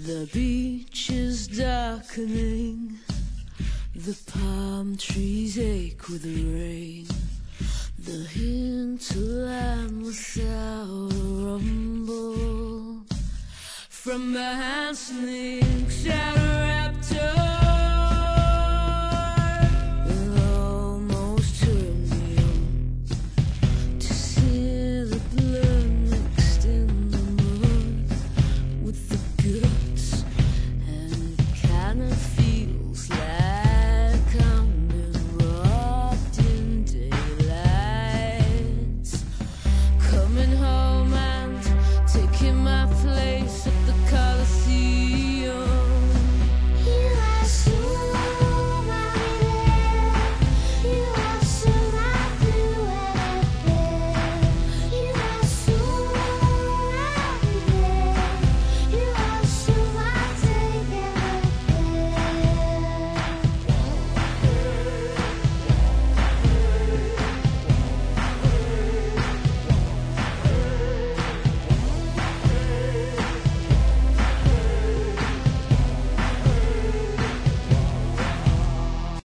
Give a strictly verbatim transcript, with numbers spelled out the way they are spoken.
The beach is darkening, the palm trees ache with the rain, the hinterland without a rumble from the handsome shadow.